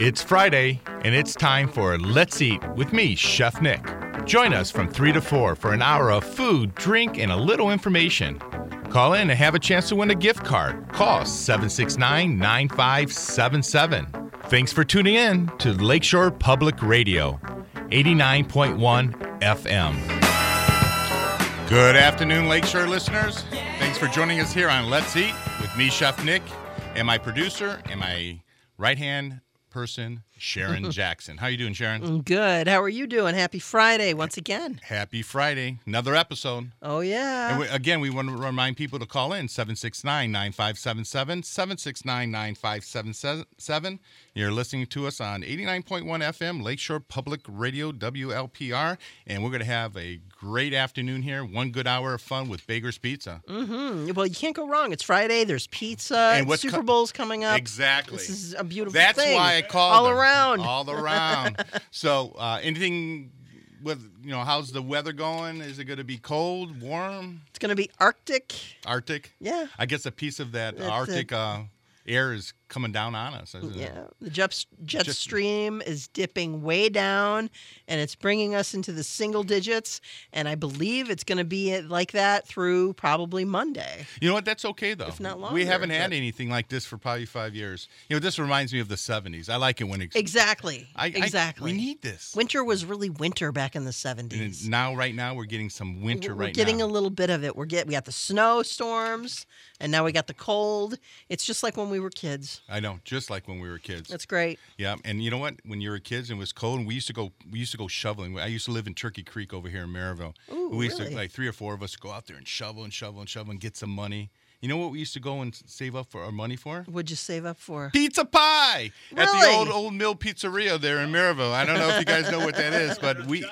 It's Friday, and it's time for Let's Eat with me, Chef Nick. Join us from 3 to 4 for an hour of food, drink, and a little information. Call in and have a chance to win a gift card. Call 769-9577. Thanks for tuning in to Lakeshore Public Radio, 89.1 FM. Good afternoon, Lakeshore listeners. Thanks for joining us here on Let's Eat with me, Chef Nick, and my producer and my right-hand person, Sharon Jackson. How you doing, Sharon? Good. How are you doing? Happy Friday once again. Happy Friday. Another episode. Oh, yeah. And we want to remind people to call in 769-9577, 769-9577. You're listening to us on 89.1 FM, Lakeshore Public Radio, WLPR, and we're going to have a great afternoon here. 1 good hour of fun with Baker's Pizza. Mm-hmm. Well, you can't go wrong. It's Friday. There's pizza. And Super Bowl's coming up. Exactly. This is a beautiful thing. That's why I called all them. around. All around. So, anything with, how's the weather going? Is it going to be cold, warm? It's going to be Arctic. Arctic? Yeah. I guess a piece of that Arctic air is coming down on us, isn't it? Yeah. The jet stream is dipping way down, and it's bringing us into the single digits, and I believe it's going to be like that through probably Monday. You know what? That's okay, though. If not longer. We haven't had anything like this for probably 5 years. This reminds me of the 70s. I like it when it... Exactly. Exactly. We need this. Winter was really winter back in the 70s. And right now, we're getting some winter We're getting a little bit of it. We got the snowstorms, and now we got the cold. It's just like when we were kids. I know, just like when we were kids. That's great. Yeah, and you know what? When you were kids and it was cold, and we used to go shoveling. I used to live in Turkey Creek over here in Maryville. Ooh, we used really? to, like 3 or 4 of us, go out there and shovel and get some money. You know what we used to go and save up for our money for? What'd you save up for? Pizza pie really? At the old mill pizzeria there in Maryville. I don't know if you guys know what that is, but we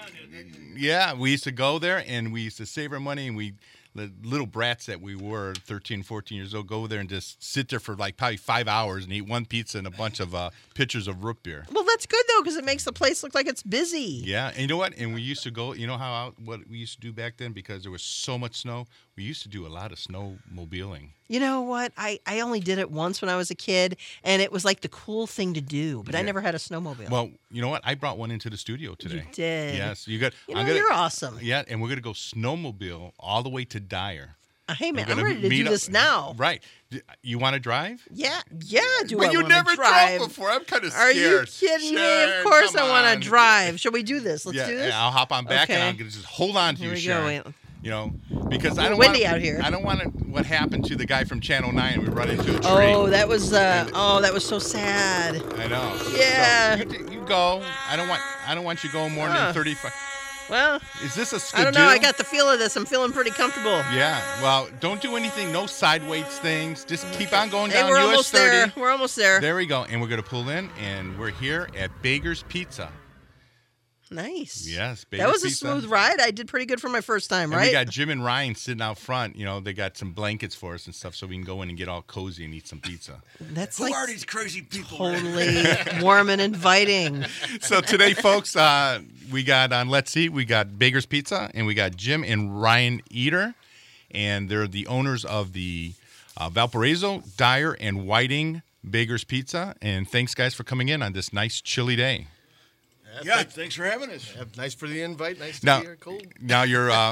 used to go there and we used to save our money, and the little brats that we were, 13, 14 years old, go there and just sit there for like probably 5 hours and eat one pizza and a bunch of pitchers of root beer. Well, that's good, though, because it makes the place look like it's busy. Yeah, and you know what? And we used to go, what we used to do back then, because there was so much snow, we used to do a lot of snowmobiling. You know what? I only did it once when I was a kid, and it was like the cool thing to do, but I never had a snowmobile. Well, you know what? I brought one into the studio today. You did? Yes. You're awesome. Yeah, and we're going to go snowmobile all the way to Dyer. Hey, man, I'm ready to do this now. Right. You want to drive? Yeah, But you never drove before. I'm kind of scared. Are you kidding me? Of course I want to drive. Shall we do this? Let's do this? I'll hop on back and I'm going to just hold on to you, Sharon. Here we go. Because I don't windy out here. I don't want what happened to the guy from Channel 9. We run into a tree. Oh, that was so sad. I know. Yeah. So you go. I don't want you going more than 35. Well, is this a skidoo? I don't know. I got the feel of this. I'm feeling pretty comfortable. Yeah. Well, don't do anything. No sideways things. Just keep on going down we're US almost 30. There. We're almost there. There we go. And we're going to pull in, and we're here at Baker's Pizza. Nice. Yes, Baker's that was Pizza. A smooth ride. I did pretty good for my first time, right? And we got Jim and Ryan sitting out front. They got some blankets for us and stuff, so we can go in and get all cozy and eat some pizza. Who are these crazy people? Totally warm and inviting. So today, folks, we got on Let's Eat, we got Baker's Pizza, and we got Jim and Ryan Eater, and they're the owners of the Valparaiso, Dyer, and Whiting Baker's Pizza. And thanks, guys, for coming in on this nice, chilly day. Yeah, thanks for having us. Yeah, nice for the invite. Nice to be here. Cool. Now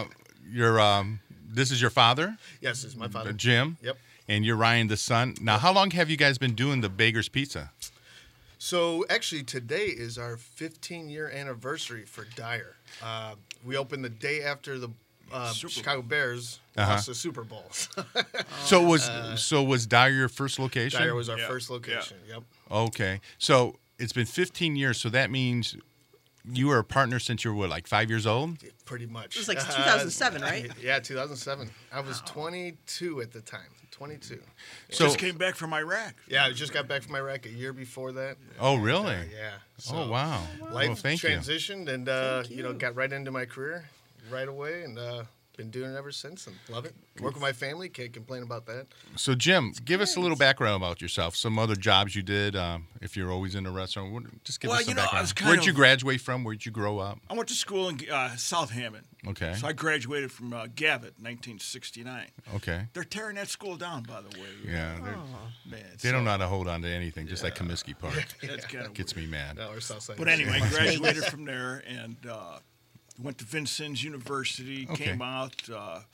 this is your father? Yes, this is my father. Jim? Yep. And you're Ryan, the son. Now, how long have you guys been doing the Baker's Pizza? So, actually, today is our 15-year anniversary for Dyer. We opened the day after the Chicago Bears lost the Super Bowl. So was Dyer your first location? Dyer was our first location, Yep. Okay. So it's been 15 years, so that means you were a partner since you were, 5 years old? Yeah, pretty much. It was 2007, right? Yeah, 2007. I was 22 at the time. 22. So just came back from Iraq. Yeah, I just got back from Iraq a year before that. Oh, really? Yeah. So life transitioned and, got right into my career right away. And been doing it ever since and love it. Work with my family, can't complain about that. So, Jim, give us a little background about yourself. Some other jobs you did, if you're always in a restaurant. Just give us some background. Where'd you graduate from? Where'd you grow up? I went to school in South Hammond. Okay. So I graduated from Gavitt in 1969. Okay. They're tearing that school down, by the way. Yeah. Man, They don't know how to hold on to anything, just like Comiskey Park. That's kind of Gets me mad. No, we're Southside. But anyway, graduated from there and went to Vincennes University, came out,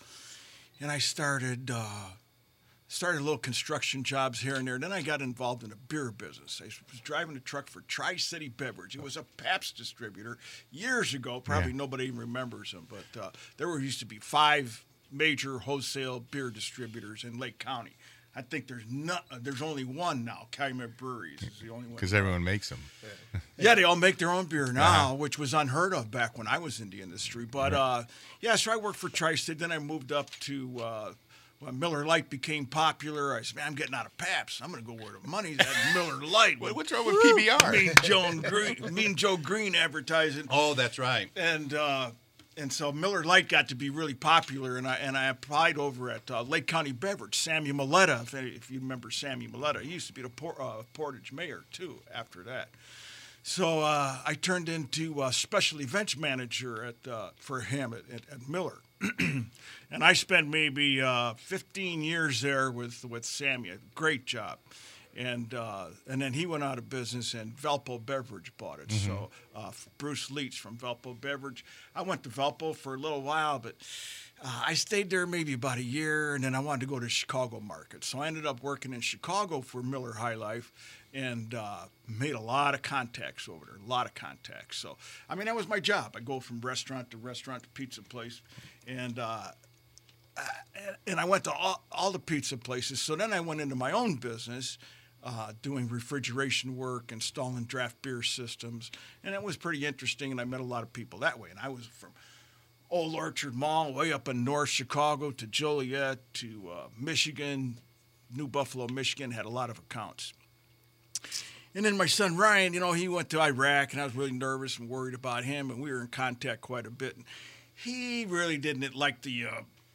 and I started little construction jobs here and there. Then I got involved in a beer business. I was driving a truck for Tri-City Beverage. It was a Pabst distributor years ago. Probably nobody even remembers them, but there used to be 5 major wholesale beer distributors in Lake County. I think there's only one now. Calumet Breweries is the only one. Because everyone makes them. Yeah, they all make their own beer now, which was unheard of back when I was in the industry. But, so I worked for Tri-State. Then I moved up to when Miller Lite became popular. I said, man, I'm getting out of Pabst. I'm going to go where the money's at. Miller Lite. What's wrong with PBR? Me and Joe Green advertising. Oh, that's right. And so Miller Lite got to be really popular, and I applied over at Lake County Beverage. Sammy Maletta, if you remember Sammy Maletta, he used to be the Portage mayor too. After that, so I turned into a special events manager for him at Miller, and I spent maybe 15 years there with Sammy. A great job. And then he went out of business, and Valpo Beverage bought it. Mm-hmm. So Bruce Leach from Valpo Beverage. I went to Valpo for a little while, but I stayed there maybe about a year, and then I wanted to go to Chicago market. So I ended up working in Chicago for Miller High Life and made a lot of contacts over there, a lot of contacts. So, I mean, that was my job. I go from restaurant to pizza place, and I went to all the pizza places. So then I went into my own business, doing refrigeration work, installing draft beer systems. And it was pretty interesting, and I met a lot of people that way. And I was from Old Orchard Mall way up in North Chicago to Joliet to Michigan, New Buffalo, Michigan, had a lot of accounts. And then my son Ryan, he went to Iraq, and I was really nervous and worried about him, and we were in contact quite a bit. And he really didn't like the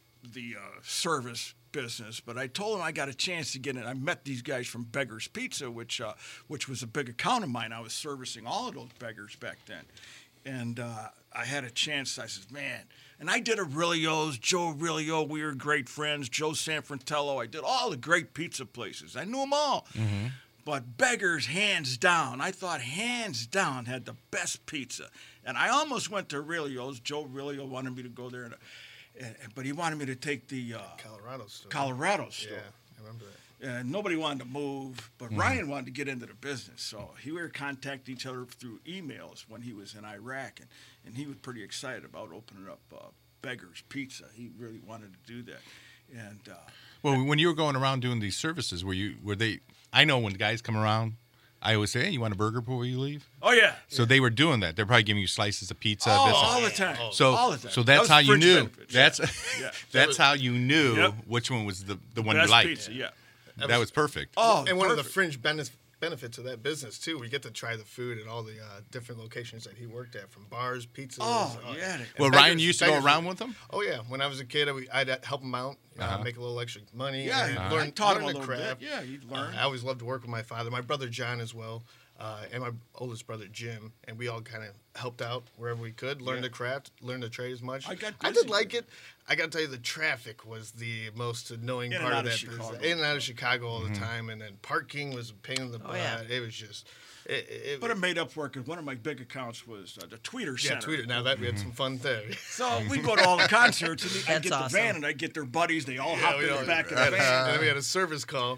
service business, but I told him I got a chance to get in. I met these guys from Beggar's Pizza, which was a big account of mine. I was servicing all of those beggars back then, and I had a chance. I said, man, and I did Aurelio's, Joe Aurelio. We were great friends. Joe Sanfrantello. I did all the great pizza places. I knew them all. Mm-hmm. But Beggars, hands down, I thought hands down had the best pizza, and I almost went to Aurelio's. Joe Aurelio wanted me to go there, but he wanted me to take the Colorado store. Yeah, I remember that. And nobody wanted to move, but Ryan wanted to get into the business. So we were contacting each other through emails when he was in Iraq, and he was pretty excited about opening up Beggar's Pizza. He really wanted to do that. And well, when you were going around doing these services, were they? I know when guys come around, I always say, hey, you want a burger before you leave? Oh, yeah. So they were doing that. They're probably giving you slices of pizza. All the time. So that's how you knew. That's how you knew which one was the one best you liked. Pizza, yeah. That was perfect. Oh, and one of the fringe benefits of that business, too, we get to try the food at all the different locations that he worked at, from bars, pizzas. Oh, yeah. Well, Ryan used to go around with them? Oh, yeah. When I was a kid, I'd help him out, make a little extra money. Yeah, and taught him a the little craft. bit. Yeah, you'd learn. I always loved to work with my father, my brother John as well, and my oldest brother Jim, and we all kind of helped out wherever we could, learn the craft, learn the trade as much. I did like it. I got to tell you, the traffic was the most annoying part of that business. In and out of Chicago all the time, and then parking was a pain in the butt. Yeah. It was just... But it made up for it, because one of my big accounts was the Tweeter Center. Yeah, Tweeter. Now that we had some fun there. So we'd go to all the concerts, and I'd get the van, and I'd get their buddies. They all hop in the back of the van. And then we had a service call.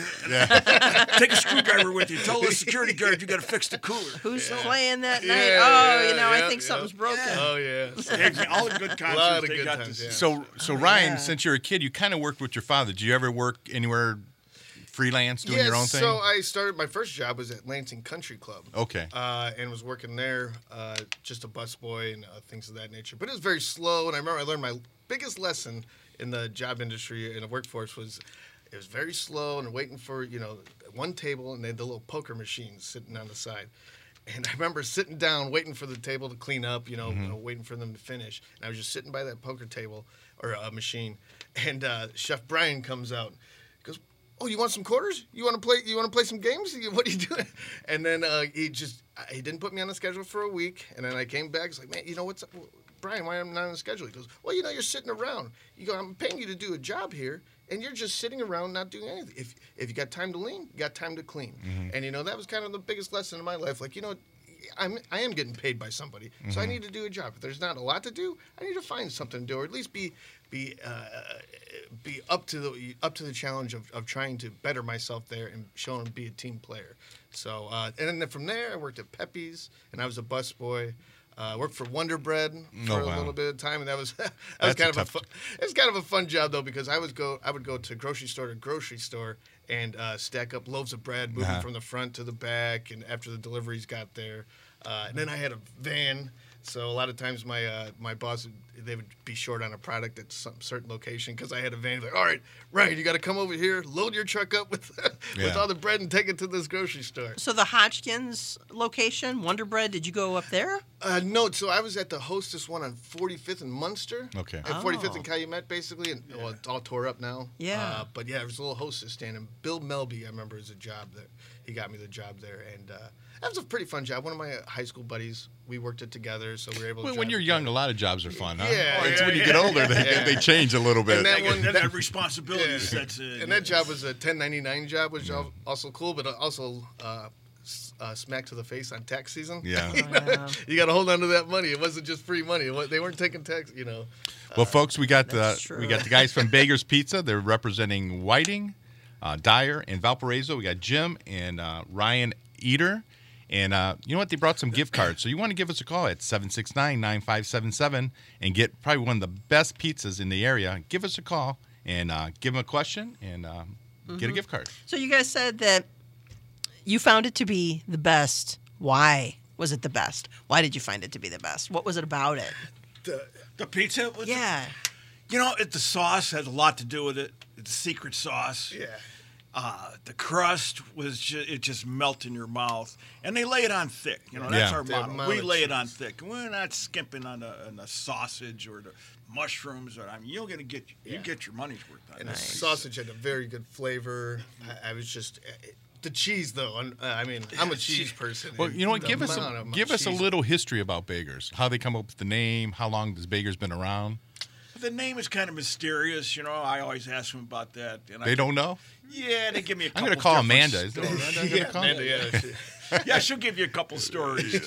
Take a screwdriver with you. Tell the security guard you got to fix the cooler. Who's playing that night? I think something's broken. Oh, yeah. All the good concerts. A lot of good times, So Ryan, since you're a kid, you kind of worked with your father. Did you ever work anywhere freelance, doing your own thing? So I started, my first job was at Lansing Country Club. Okay. And was working there, just a busboy and things of that nature. But it was very slow, and I remember I learned my biggest lesson in the job industry, in the workforce, was it was very slow and waiting for, one table, and they had the little poker machines sitting on the side. And I remember sitting down, waiting for the table to clean up, waiting for them to finish. And I was just sitting by that poker table or machine, and Chef Brian comes out. He goes, "Oh, you want some quarters? You want to play? You want to play some games? What are you doing?" And then he didn't put me on the schedule for a week. And then I came back. He's like, "Man, what's up? Brian, why am I not on the schedule?" He goes, "Well, you're sitting around. You go, I'm paying you to do a job here, and you're just sitting around not doing anything. If you got time to lean, you got time to clean." Mm-hmm. And that was kind of the biggest lesson in my life. Like, I am getting paid by somebody, so I need to do a job. If there's not a lot to do, I need to find something to do, or at least be up to the challenge of trying to better myself there and show them be a team player. So and then from there, I worked at Pepe's, and I was a busboy. Worked for Wonder Bread for a little bit of time, and that was kind of a fun job though, because I would go to grocery store to grocery store and stack up loaves of bread, moving from the front to the back, and after the deliveries got there, and then I had a van. So a lot of times my boss, they would be short on a product at some certain location because I had a van. Like, all right, Ryan, you got to come over here, load your truck up with all the bread and take it to this grocery store. So the Hodgkins location, Wonder Bread, did you go up there? No, so I was at the Hostess one on 45th and Munster. Okay. At 45th and Calumet, basically, and it's all tore up now. Yeah. But yeah, there was a little Hostess stand, and Bill Melby, I remember, is a job there. He got me the job there, and that was a pretty fun job. One of my high school buddies, we worked it together, so we were able to. When you're young, a lot of jobs are fun, huh? Yeah. It's when you get older, they change a little bit. And that responsibility sets in. And that job was a 1099 job, which was also cool, but also smack to the face on tax season. Yeah. You got to hold on to that money. It wasn't just free money. They weren't taking tax, Well, folks, we got the guys from Bager's Pizza. They're representing Whiting, Dyer, and Valparaiso. We got Jim and Ryan Eater. And you know what? They brought some gift cards. So you want to give us a call at 769-9577 and get probably one of the best pizzas in the area. Give us a call and give them a question and get a gift card. So you guys said that you found it to be the best. Why was it the best? Why did you find it to be the best? What was it about it? The pizza? Yeah. The sauce had a lot to do with it. It's a secret sauce. Yeah. The crust was just melt in your mouth, and they lay it on thick. That's our motto. We lay it on thick. We're not skimping on the sausage or the mushrooms. You're gonna get your money's worth on it. And the sausage had a very good flavor. I was just. The cheese, though, I'm a cheese person. Well, you know what? Give us a little history about Bager's. How they come up with the name. How long has Bager's been around? The name is kind of mysterious. I always ask them about that. And they don't know? Yeah, they give me a couple. I'm going to call Amanda. Is that Amanda? Yeah. Yeah, she'll give you a couple stories.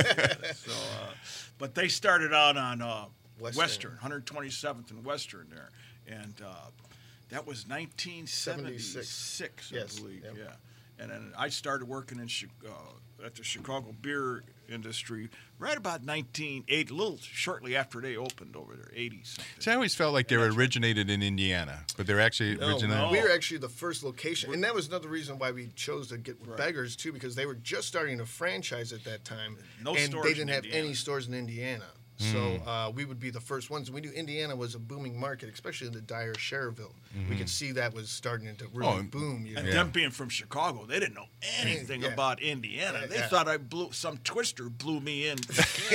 But they started out on Western, 127th and Western there. And that was 1976, I believe. Yep. Yeah. And then I started working at the Chicago beer industry right about 1980, a little shortly after they opened over there, 80-something. See, I always felt like they were originated in Indiana, but they're actually originated. No. We were actually the first location, and that was another reason why we chose to get with Beggars too, because they were just starting to franchise at that time, and they didn't have any stores in Indiana. So we would be the first ones. We knew Indiana was a booming market, especially in the Dyer, Cherville. We could see that was starting to really boom. And them being from Chicago, they didn't know anything about Indiana. They thought some twister blew me in.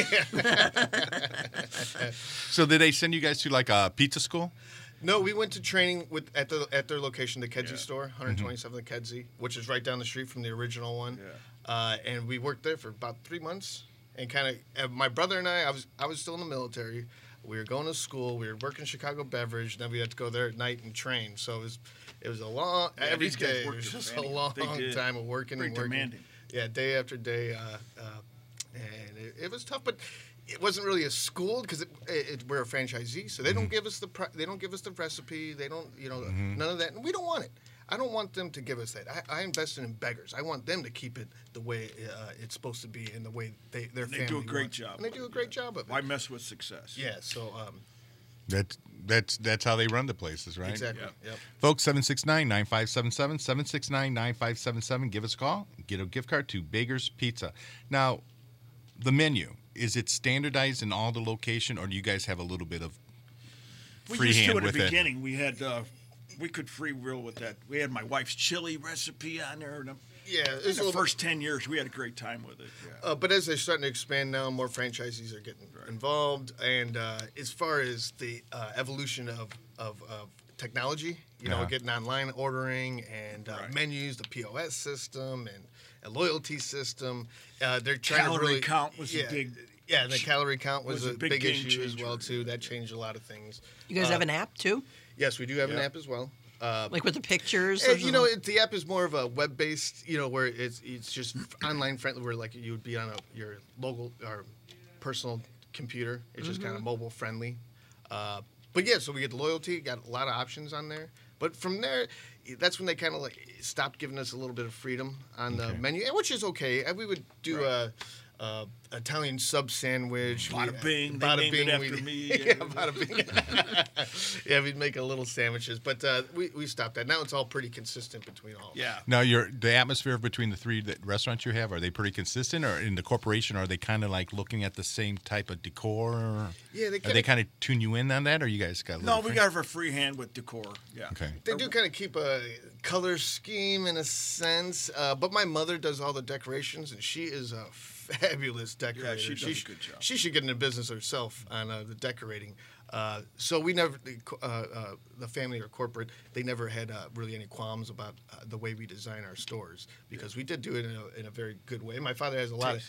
So did they send you guys to like a pizza school? No, we went to training at their location, the Kedzie store, 127th Kedzie, which is right down the street from the original one. Yeah. And we worked there for about 3 months. And kind of, my brother and I was still in the military. We were going to school. We were working Chicago Beverage. Then we had to go there at night and train. So it was a long, every day. It was just a long time of working and working. Demanding. Yeah, day after day. And it was tough, but it wasn't really a school because we're a franchisee. So they don't give us the recipe. They don't, none of that. And we don't want it. I don't want them to give us that. I invested in Beggars. I want them to keep it the way it's supposed to be and the way their family do a great job. And they do a great job of it. Why mess with success? Yeah, so... That's how they run the places, right? Exactly. Yep. Folks, 769-9577, 769-9577. Give us a call. Get a gift card to Bager's Pizza. Now, the menu, is it standardized in all the location, or do you guys have a little bit of free hand with it? At the beginning, we had... we could free will with that. We had my wife's chili recipe on there. Yeah, in the first 10 years, we had a great time with it. Yeah. But as they're starting to expand now, more franchisees are getting involved. And as far as the evolution of technology, you know, getting online ordering and menus, the POS system and a loyalty system, they're trying to really count was a big. Yeah, the calorie count was a big issue as well too. That changed a lot of things. You guys have an app too? Yes, we do have an app as well. Like with the pictures? You know, the app is more of a web-based, you know, where it's just online friendly, where like you would be on your local or personal computer. It's just kind of mobile friendly. But yeah, so we get the loyalty, got a lot of options on there. But from there, that's when they kind of like stopped giving us a little bit of freedom on the menu, which is okay. And we would do Italian sub sandwich. Bada bing. Bada bing. After me. Yeah, bada bing. Yeah, we'd make a little sandwiches, but we stopped that. Now it's all pretty consistent between all. Yeah. Now, the atmosphere between the three restaurants you have, are they pretty consistent, or in the corporation, are they kind of like looking at the same type of decor? Or yeah, they kind of tune you in on that, or you guys got? We got a free hand with decor. Yeah. Okay. They do kind of keep a color scheme in a sense, but my mother does all the decorations, and she is a fabulous decorator. Yeah, she does a good job. She should get into business herself on the decorating. So we never, the family or corporate, they never had really any qualms about the way we design our stores, because we did do it in a very good way. My father has a lot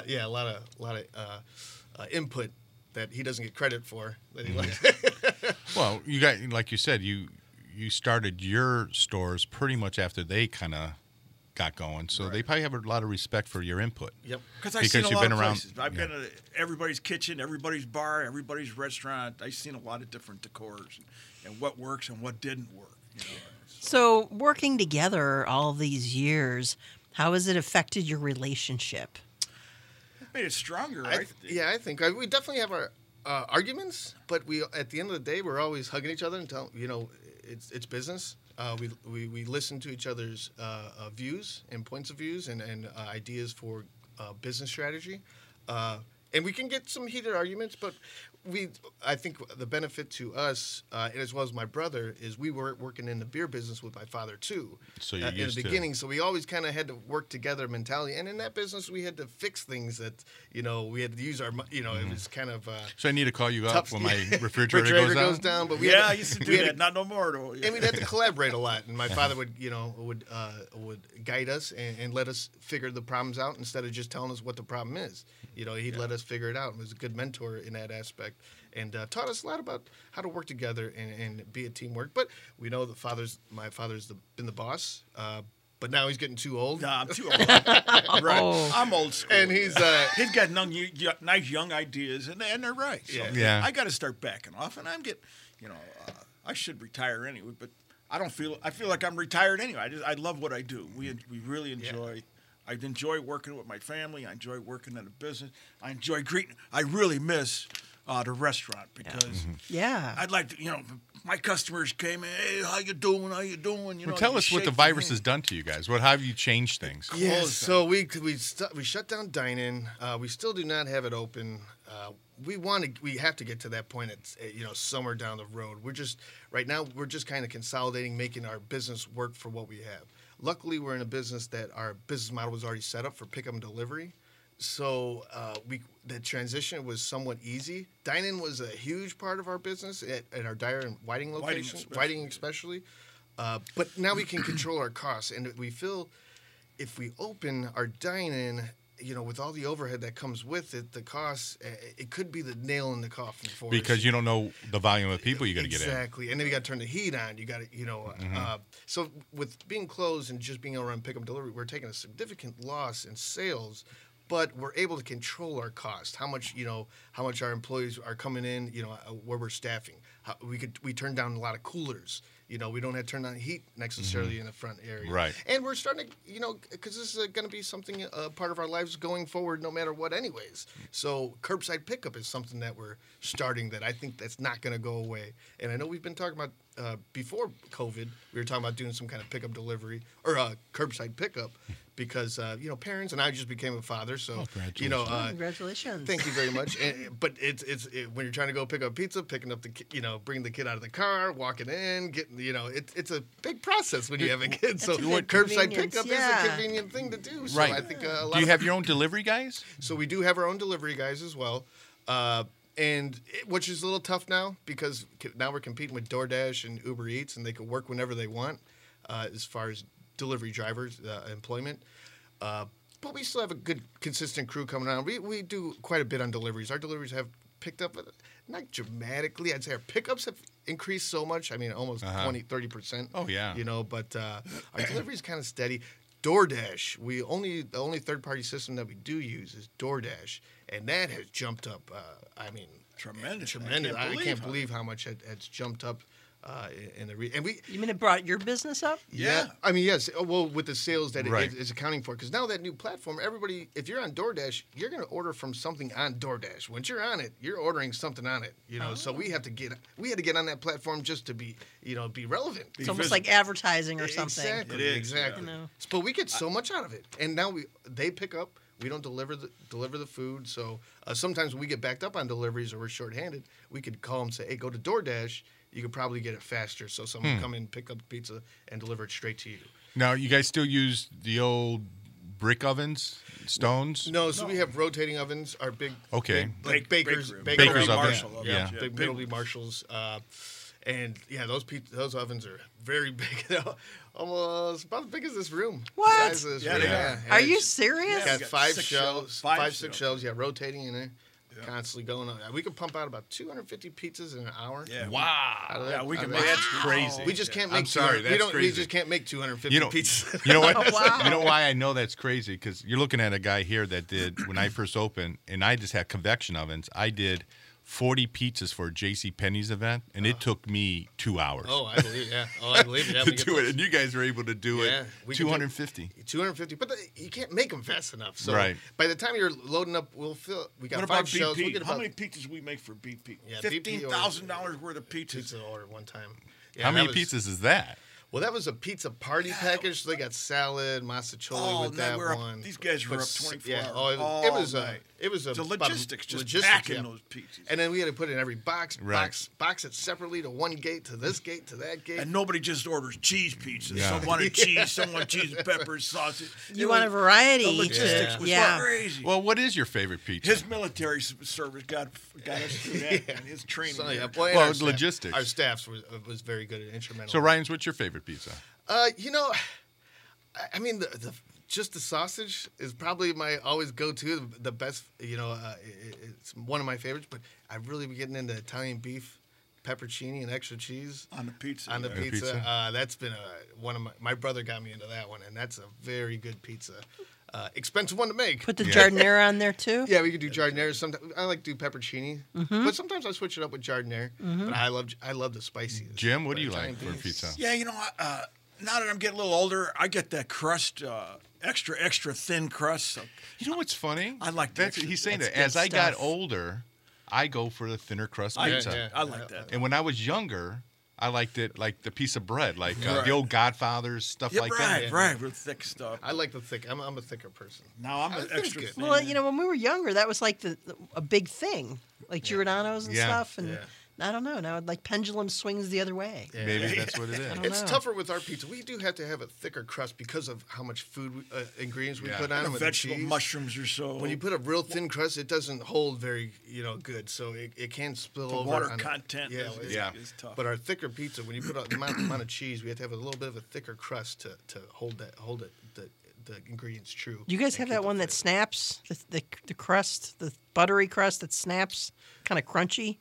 of input that he doesn't get credit for. That he likes. Well, you got, like you said, you started your stores pretty much after they kind of got going, so they probably have a lot of respect for your input. Yep. Because I've seen a lot of places. I've been at everybody's kitchen, everybody's bar, everybody's restaurant. I've seen a lot of different decors and what works and what didn't work. You know? So working together all these years, how has it affected your relationship? It made it stronger, I think we definitely have our arguments, but we at the end of the day, we're always hugging each other and telling, you know, it's business. We listen to each other's views and points of views and ideas for business strategy. And we can get some heated arguments, but I think the benefit to us, as well as my brother, is we were working in the beer business with my father too. So you're in the beginning, so we always kind of had to work together mentality. And in that business, we had to fix things that, you know, we had to use our, you know, it was kind of. So I need to call you up when my refrigerator goes down. But I used to do that. Not no more though. And we'd have to collaborate a lot. And my father would guide us and let us figure the problems out instead of just telling us what the problem is. You know, he'd let us figure it out. He was a good mentor in that aspect, and taught us a lot about how to work together and be a teamwork. But we know my father's been the boss, but now he's getting too old. Nah, I'm too old. Right. I'm old school. And he's got nice young ideas, and they're right. So I got to start backing off, and I'm getting, I should retire anyway, but I feel like I'm retired anyway. I love what I do. We really enjoy. Yeah. I enjoy working with my family. I enjoy working in a business. I enjoy greeting. I really miss the restaurant because I'd like to, my customers came in, hey, how you doing? How you doing? Well, tell us what the virus has done to you guys. How have you changed things? Yeah, so we shut down dine-in. We still do not have it open. We have to get to that point at somewhere down the road. Right now we're just kind of consolidating, making our business work for what we have. Luckily, we're in a business that our business model was already set up for pickup and delivery. So the transition was somewhat easy. Dine-in was a huge part of our business at our Dyer and Whiting location, Whiting especially. But now we can control our costs, and we feel if we open our dine-in, with all the overhead that comes with it, the costs, it could be the nail in the coffin for us. Because you don't know the volume of people you got to get in. Exactly. And then you got to turn the heat on. You got to, so with being closed and just being able to run pickup delivery, we're taking a significant loss in sales, but we're able to control our cost. How much our employees are coming in, where we're staffing. We turn down a lot of coolers. We don't have to turn on heat necessarily in the front area. Right. And we're starting to, because this is going to be something, part of our lives going forward no matter what anyways. So curbside pickup is something that we're starting that I think that's not going to go away. And I know we've been talking about, before COVID, we were talking about doing some kind of pickup delivery or curbside pickup because parents, and I just became a father, so congratulations. Thank you very much. But it's when you're trying to go pick up pizza, picking up bring the kid out of the car, walking in, getting it's a big process when you have a kid. So curbside pickup is a convenient thing to do. So right. I think do you have your own delivery guys? So we do have our own delivery guys as well. Which is a little tough now because now we're competing with DoorDash and Uber Eats, and they can work whenever they want as far as delivery drivers employment. But we still have a good, consistent crew coming on. We do quite a bit on deliveries. Our deliveries have picked up, not dramatically. I'd say our pickups have increased so much. I mean, almost 20-30%. Oh, yeah. But our delivery is kind of steady. DoorDash, the only third-party system that we do use is DoorDash, and that has jumped up. Tremendous. I can't believe how much it's jumped up in the You mean it brought your business up? Yeah. I mean, yes. Well, with the sales that it is accounting for, because now that new platform, everybody, if you're on DoorDash, you're going to order from something on DoorDash. Once you're on it, you're ordering something on it. So we had to get on that platform just to be relevant. It's almost like advertising or something. Exactly. It is. Exactly. But we get so much out of it, and now they pick up. We don't deliver the food, so sometimes when we get backed up on deliveries or we're shorthanded, we could call them and say, "Hey, go to DoorDash. You could probably get it faster." So someone will come in, pick up the pizza, and deliver it straight to you. Now, you guys still use the old brick ovens, stones? No, we have rotating ovens. Our big, Big bakers ovens. Marshall Yeah. big Middleby Marshalls. And those ovens are very big. Almost about as big as this room. What? Size of this Yeah, room. they Yeah. Are you serious? Got got 5 six shelves, shelves. 6 shelves. Yeah, rotating in there, constantly going on. We could pump out about 250 pizzas in an hour. Yeah. Wow. Yeah, we can That's make crazy. We just can't make. I'm sorry, that's We crazy. just can't make 250 pizzas. You know what? Wow. You know why I know that's crazy? Because you're looking at a guy here that did, when I first opened, and I just had convection ovens, I did 40 pizzas for a JCPenney's event, and it took me 2 hours. Oh, I believe it. Yeah. Yeah, to do it, and you guys were able to do it. we can do 250. 250, but you can't make them fast enough. So Right. by the time you're loading up, we got What 5 about shelves. BP? We get How about many pizzas we make for BP? Yeah, BP $15,000 worth of pizzas. pizza order one time. Yeah, How many that was- pizzas is that? Well, that was a pizza party package. So they got salad, masticholi with that one. These guys were But up 24 yeah, hours. it was night. the logistics, just packing those pizzas. And then we had to put it in every box, Right. box it separately to one gate, to this gate, to that gate. And nobody just orders cheese pizzas. Yeah. Some wanted cheese, some wanted cheese and peppers, sausage. You want a variety. The logistics to- was yeah. crazy. Well, what is your favorite pizza? His military service got us through that, and his training. So, yeah, there. boy, Well, our staff- logistics. Our staff was very good and instrumental. So, Ryan's, what's your favorite pizza? I mean, just the sausage is probably my always go-to, the best. It's one of my favorites. But I've really been getting into Italian beef, pepperoni, and extra cheese on the pizza. on the yeah. pizza. That's been one of my brother got me into that one, and that's a very good pizza. Expensive one to make. Put the giardiniera on there too. Yeah, we could do giardiniera. Sometimes I like to do pepperoni, but sometimes I switch it up with giardiniera. But I love the spicy. Jim, what do you Italian like for beef. pizza? Yeah, now that I'm getting a little older, I get that crust, extra thin crust. So You know what's funny? I like the extra- He's saying that's that good as I got stuff. older, I go for the thinner crust I, pizza. I like that. And when I was younger, I liked it like the piece of bread, like Right. the old Godfathers, stuff Yeah, like right, that. right, with thick stuff. I like the thick. I'm a thicker person. Now I'm I an think extra good. thin. Well, when we were younger, that was like a big thing, like Giordano's and Yeah. stuff. And Yeah. I don't know. Now, like pendulum swings the other way. Yeah. Maybe that's what it is. don't It's know. tougher with our pizza. We do have to have a thicker crust because of how much food ingredients we Yeah. put on And them. the with the vegetable cheese. mushrooms are so. When you put a real thin crust, it doesn't hold very good, so it can spill the over. water on content Yeah, is, Yeah. is tough. But our thicker pizza, when you put the amount of cheese, we have to have a little bit of a thicker crust to hold the ingredients true. Do you guys and have keep that the one that flavor. snaps? The crust, the buttery crust that snaps, kind of crunchy.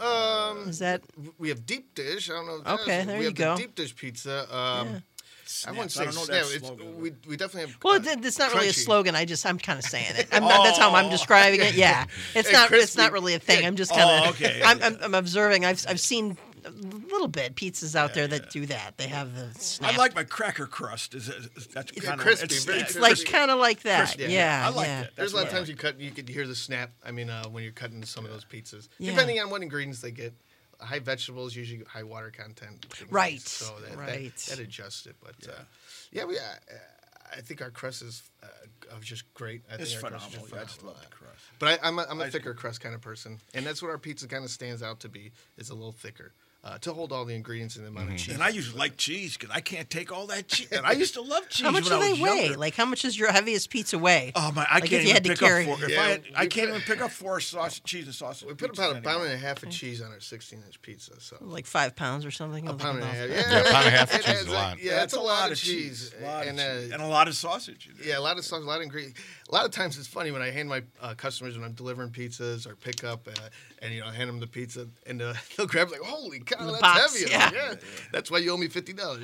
Is that? We have deep dish. I don't know. If Okay, that's- there we you have go. the deep dish pizza. Yeah. I wouldn't Snaps. say don't know snap. that It's, slogan. we definitely have. Well, it's not really a crunchy. slogan. I'm kind of saying it. That's how I'm describing it. Yeah, it's And not. It's crispy. not really a thing. Yeah. I'm just kind of. Oh, okay. I'm observing. I've seen a little bit pizzas out there that do that. They have the snap. I like my cracker crust. That's Yeah, kind of crispy, very It's crispy. like kind of like that. Crispy. Yeah, I like yeah. that. There's That's a lot of what I times you could hear the snap. I mean, when you're cutting some of those pizzas, Yeah. depending on what ingredients they get. High vegetables, usually high water content. things like Right, that. So right. that adjusts it. But yeah, I think our crust is just great. It's phenomenal. I just love the crust. But I'm a thicker crust kind of person, and that's what our pizza kind of stands out to be. Is a little thicker. To hold all the ingredients and the amount of cheese. And I usually like cheese because I can't take all that cheese. And I used to love cheese. How much when do I they was weigh? younger. Like, how much does your heaviest pizza weigh? Oh my! I Like, can't if you even had to pick carry- up four. I can't even pick up 4 cheese and sausage. We put pizzas about a anymore. pound and a half of cheese on our 16-inch pizza. So Like 5 pounds or something? a pound and a half. Yeah, a pound and a half of It cheese adds is a lot. Yeah, it's a lot of cheese. And a lot of sausage. Yeah, a lot of sauce, a lot of ingredients. A lot of times it's funny when I hand my customers when I'm delivering pizzas or pick up, and I hand them the pizza, and they'll grab it like, holy cow, The that's box, heavy. yeah. Yeah, that's why you owe me $50.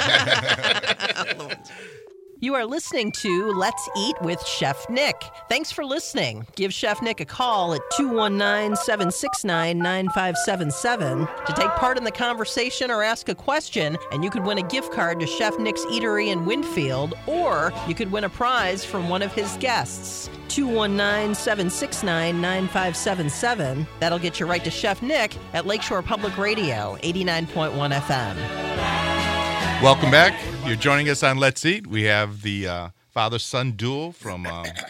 You are listening to Let's Eat with Chef Nick. Thanks for listening. Give Chef Nick a call at 219-769-9577 to take part in the conversation or ask a question, and you could win a gift card to Chef Nick's Eatery in Winfield, or you could win a prize from one of his guests. 219-769-9577. That'll get you right to Chef Nick at Lakeshore Public Radio, 89.1 FM. Welcome back. You're joining us on Let's Eat. We have the father-son duo from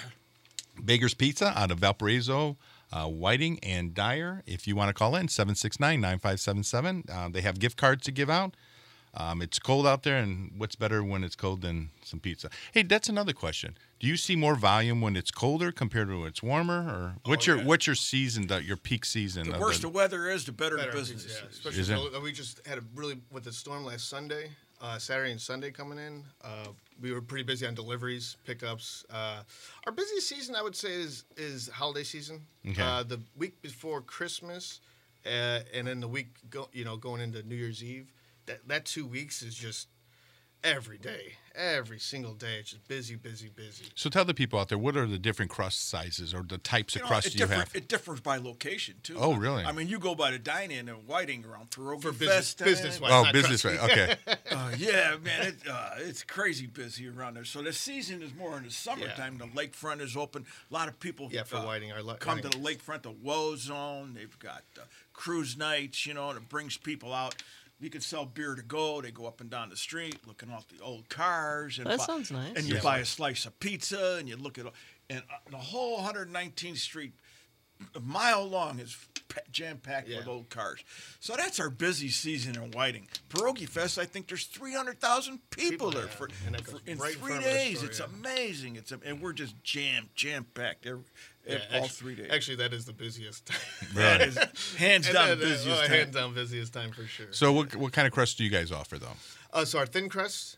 Baker's Pizza out of Valparaiso, Whiting and Dyer. If you want to call in, 769-9577. They have gift cards to give out. It's cold out there, and what's better when it's cold than some pizza? Hey, that's another question. Do you see more volume when it's colder compared to when it's warmer, or what's your season, your peak season? The worse the weather is, the better the business is. Especially Is it? we just had a really with the storm last Sunday, Saturday and Sunday coming in. We were pretty busy on deliveries, pickups. Our busiest season, I would say, is holiday season. Okay. The week before Christmas, and then the week going into New Year's Eve. That 2 weeks is just every day, every single day. It's just busy, busy, busy. So tell the people out there, what are the different crust sizes or the types of crust you have? It differs by location, too. Oh, really? I mean, you go by the dine-in in Whiting around Pierogi For Fest. business-wise. Oh, not business crust. way. Okay. Yeah, man, it's crazy busy around there. So the season is more in the summertime. The lakefront is open. A lot of people For Whiting, come to the lakefront, the Woe Zone. They've got cruise nights, that brings people out. You can sell beer to go. They go up and down the street looking off the old cars. And That sounds nice. And you buy a slice of pizza, and you look at and the whole 119th Street, a mile long, is jam-packed with old cars. So that's our busy season in Whiting. Pierogi Fest, I think there's 300,000 people there in right in 3 front of the days. store, It's amazing. And we're just jam-packed all 3 days. Actually, that is the busiest time. That is hands down busiest time. Hands down busiest time for sure. So what kind of crust do you guys offer, though? So our thin crust,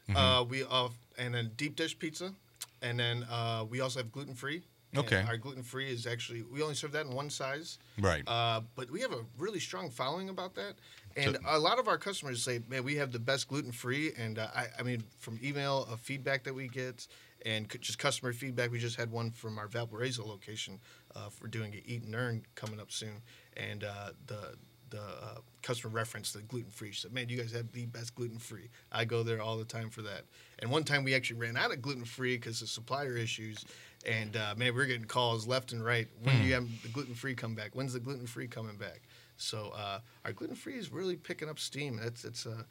and then deep dish pizza, and then we also have gluten free. Okay. Our gluten free is actually we only serve that in one size. Right. But we have a really strong following about that, and a lot of our customers say, "Man, we have the best gluten free." And I mean, from email feedback that we get, and just customer feedback, we just had one from our Valparaiso location for doing an Eat and Earn coming up soon, and the customer referenced the gluten free. She said, "Man, you guys have the best gluten free. I go there all the time for that." And one time we actually ran out of gluten free because of supplier issues. And, man, we're getting calls left and right. When do you have the gluten-free come back? When's the gluten-free coming back? So our gluten-free is really picking up steam. It's a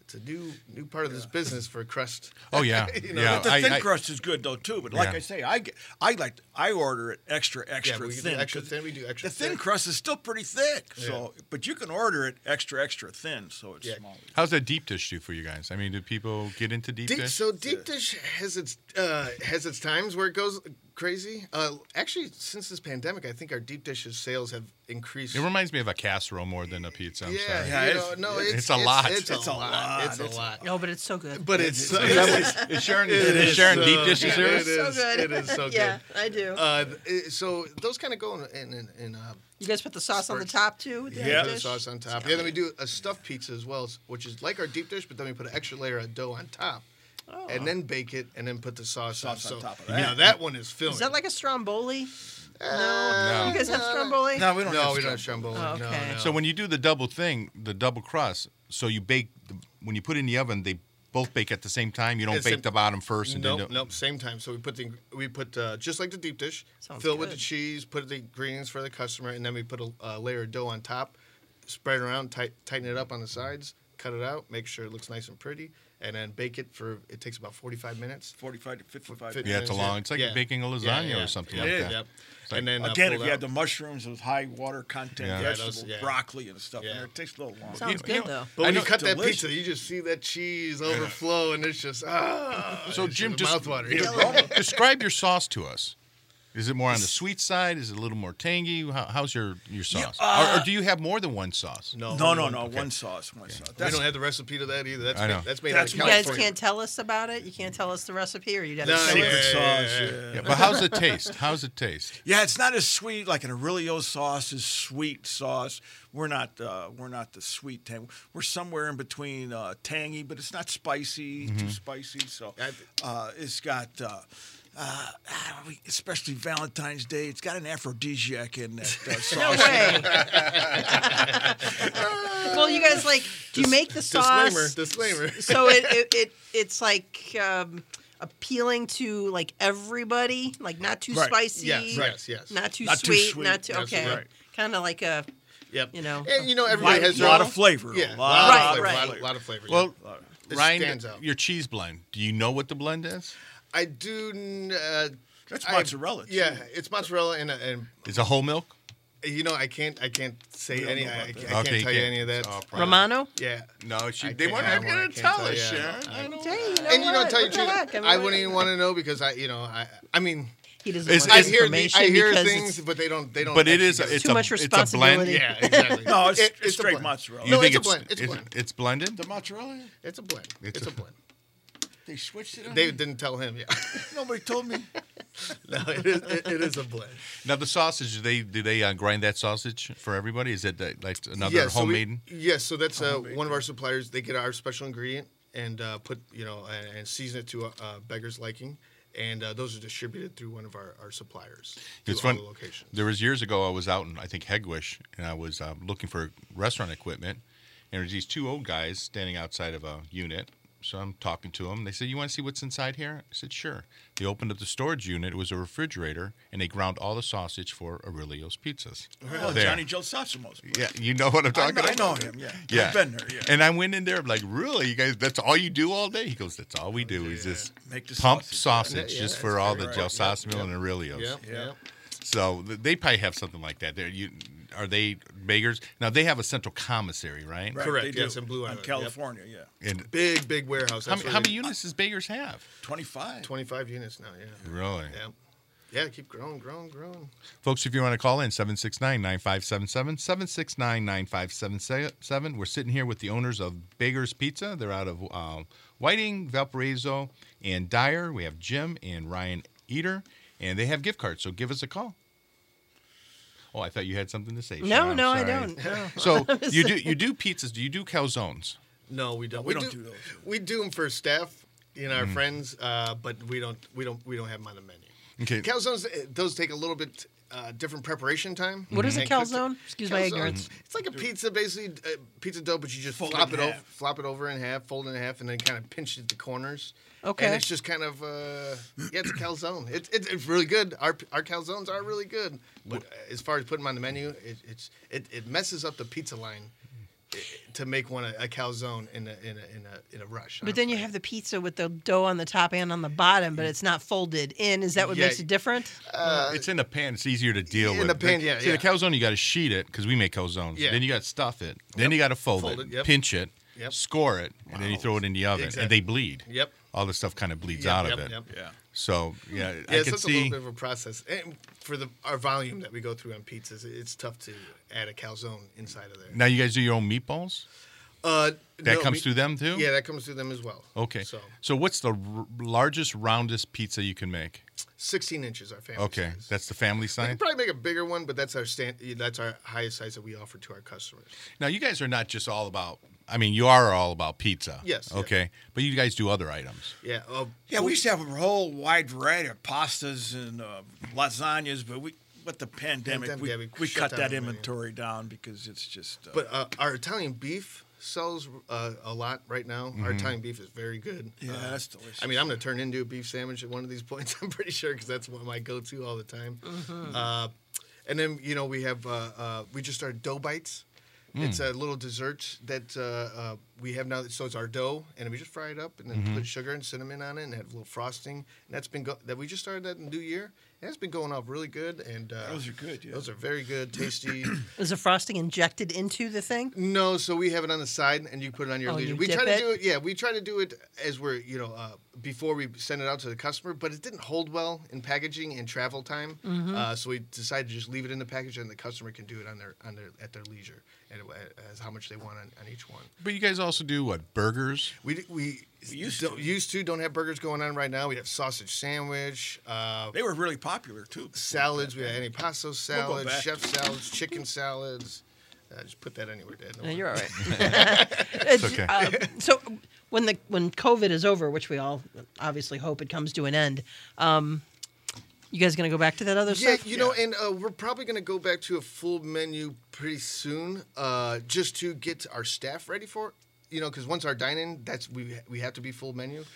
new part of this business for crust. Oh, yeah. But the thin crust is good, though, too. But like I say, I order it extra We thin. do extra thin. We do extra The thin crust is still pretty thick. So, but you can order it extra thin, so it's small. How's that deep dish do for you guys? I mean, do people get into deep dish? So deep dish has its times where it goes crazy. Actually, since this pandemic, I think our deep dishes sales have increased. It reminds me of a casserole more than a pizza. I'm sorry. It's a lot. It's a lot. It's a lot. No, but it's so good. But it's Is Sharon deep dishes here? It is so good. It is so good. Yeah, I do. So those kind of go in You guys put the sauce on the top, too? With the Yeah. deep the dish? sauce on top. Yeah, then we do a stuffed pizza as well, which is like our deep dish, but then we put an extra layer of dough on top. Oh. And then bake it, and then put the sauce on top of You that. know, that one is filling. Is that like a stromboli? No. You guys have stromboli? No, we don't No, have we don't have stromboli. stromboli. Okay. No. So when you do the double crust, so you bake, when you put it in the oven, they both bake at the same time? You don't It's bake same- the bottom first and then Nope, same time. So we put just like the deep dish, Sounds fill it with good. the cheese, put the ingredients for the customer, and then we put a layer of dough on top, spread it around, tighten it up on the sides, cut it out, make sure it looks nice and pretty, and then bake it it takes about 45 minutes. 45 to 55 Fit- minutes. Yeah, it's a long. It's like baking a lasagna or something like that. Yep. like- And then Again, if pull you it had out. the mushrooms with high water content, Yeah. vegetables, Yeah, those- broccoli and stuff, Yeah. in there, it takes a little longer. Sounds good though. But when I you know- cut that delicious. pizza, you just see that cheese overflow, and it's just So it's Jim, just just mouthwatering. describe your sauce to us. Is it more on the sweet side? Is it a little more tangy? How's your sauce? Or do you have more than one sauce? No, one sauce, one sauce. We don't have the recipe to that either. I know. That's made That's out of You California. guys can't tell us about it. You can't tell us the recipe, or you'd have No, to show secret us. sauce. Yeah, but how's it taste? How's it taste? Yeah, it's not as sweet like an Aurelio sauce is sweet sauce. We're not the sweet tang. We're somewhere in between tangy, but it's not spicy, too spicy. So it's got. Especially Valentine's Day, it's got an aphrodisiac in that sauce. No way. Well, you guys do you make the sauce? Disclaimer. So it's like appealing to like everybody, like not too Right. spicy, Yes. not too Not too sweet, sweet. not too That's okay, right. kind of like a Yep. you know. And everybody has A their lot own- of flavor. Yeah, A lot Right, of lot of flavor. Well, It Ryan, stands out. your cheese blend. Do you know what the blend is? I do. That's mozzarella. too. Yeah, it's mozzarella and Is it whole milk? I can't say We don't any. know I about can't that. tell Okay, you can't. any of that. Oh, Romano? Yeah. No, I they can't- weren't I even going can't to tell tell us, you. Sharon. Hey, you know And what? tell you What the the truth, heck? I wouldn't even want to know because I mean, He doesn't Is- want is- this information I hear because things, but they don't. But it is. actually It's too a, much it's a blend. responsibility. Yeah, exactly. No, it's a straight blend. mozzarella. You No, think it's a blend. It's a blend. It's blended? The mozzarella? It's a blend. It's It's a- a blend. They switched it on They me? didn't tell him. Yeah. Nobody told me. No, it is a blend. Now the sausage. Do they grind that sausage for everybody? Is it like another Yeah, so homemade? Yes, so that's one of our suppliers. They get our special ingredient and put and season it to Beggar's liking, and those are distributed through one of our suppliers. It's to all fun. the locations. There was years ago. I was out in Hegwish, and I was looking for restaurant equipment, and there's these two old guys standing outside of a unit. So I'm talking to them. They said, "You want to see what's inside here?" I said, "Sure." They opened up the storage unit. It was a refrigerator, and they ground all the sausage for Aurelio's Pizzas. Oh, There. Johnny Joe Sosamos. Yeah, you know what I'm talking about. I know him. Yeah. Yeah. I've been there. Yeah. And I went in there like, really, you guys? That's all you do all day? He goes, "That's all we do is just Make the pump sausage." sausage Yeah, just that's for all very the right. Joe Sosimo and Aurelio's." Yep, Yeah. yep. So they probably have something like that. Are they beggars? Now they have a central commissary, right? Right, Correct, they do. yes, in Blue On Island, California, yeah. And Big warehouse. how many units does Beggars have? 25. 25 units now. Yeah. Really? Yeah. Keep growing. Folks, if you want to call in, 769-9577, 769-9577. We're sitting here with the owners of Beggars Pizza. They're out of Whiting, Valparaiso, and Dyer. We have Jim and Ryan Eater, and they have gift cards, so give us a call. Oh, I thought you had something to say. No, Sharon. no, I Sorry. don't. No. So you do pizzas. Do you do calzones? No, we don't. we don't do those. We do them for staff, our friends, but we don't have them on the menu. Okay. Calzones, those take a little bit different preparation time. What is a And cook them. calzone? Excuse my Calzone, ignorance. It's like a pizza, basically pizza dough, but you just Fold flop it it in over, half. flop it over in half, fold it in half, and then kind of pinch it at the corners. Okay. And it's just kind of it's a calzone. It's really good. Our calzones are really good. But as far as putting them on the menu, it messes up the pizza line to make one a calzone in a rush. But then you have the pizza with the dough on the top and on the bottom, but it's not folded in. Is that what Yeah. makes it different? It's in the pan. It's easier to deal with. in the pan, yeah, See, yeah. the calzone, you got to sheet it because we make calzones. Yeah. Then you got to stuff it. Then you got to fold Fold it, it, yep. pinch it, Yep. score it, and then you throw it in the oven, and Exactly. they bleed. Yep. All the stuff kind of bleeds Yep, out yep, of it. yep. Yeah. So I Yeah, can so it's a see. little bit of a process. And for our volume that we go through on pizzas, it's tough to add a calzone inside of there. Now you guys do your own meatballs. That No, comes through them too. Yeah, that comes through them as well. Okay. So So what's the largest, roundest pizza you can make? 16 inches, our family Okay, size. that's the family We size. can probably make a bigger one, but that's our That's our highest size that we offer to our customers. Now you guys are not just all about. I mean, you are all about pizza. Yes, yeah. Okay, but you guys do other items. Yeah. Yeah, we used to have a whole wide variety of pastas and lasagnas, but with the pandemic, Pandemic, we shut cut down that the menu. inventory down because it's just. But our Italian beef sells a lot right now. Mm-hmm. Our Italian beef is very good. yeah, that's delicious. I mean, I'm going to turn into a beef sandwich at one of these points. I'm pretty sure because that's one of my go-to all the time. And then we have we just started dough bites. It's a little dessert that we have now, so it's our dough, and we just fry it up and then put sugar and cinnamon on it and have a little frosting. And that's been that we just started that in the new year. And it's been going off really good. And those are good. Yeah. Those are very good, tasty. Is the frosting injected into the thing? No, so we have it on the side, and you put it on your leisure. We try to do it. Yeah, we try to do it as we're before we send it out to the customer, but it didn't hold well in packaging and travel time. So we decided to just leave it in the package, and the customer can do it at their leisure, and as how much they want on each one. But you guys also do what? Burgers? We used to don't have burgers going on right now. We have sausage sandwich. They were really popular too. Salads. We had antipasto salads, chef salads, chicken salads. Just put that anywhere, Dad. No, you're all right. It's okay. So when COVID is over, which we all obviously hope it comes to an end, you guys going to go back to that other stuff? Yeah, and we're probably going to go back to a full menu pretty soon, just to get our staff ready for it. Because once our dine-in, we have to be full menu.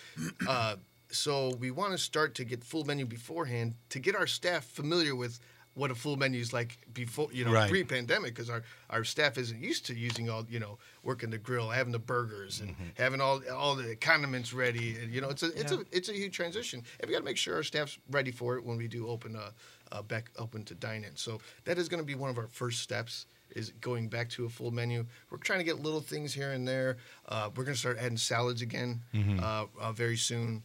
So we want to start to get full menu beforehand to get our staff familiar with what a full menu is like before, pre-pandemic, because our staff isn't used to using all, working the grill, having the burgers, and having all the condiments ready. And, it's a huge transition, and we got to make sure our staff's ready for it when we do open back open to dine-in. So that is going to be one of our first steps, is going back to a full menu. We're trying to get little things here and there. We're going to start adding salads again very soon.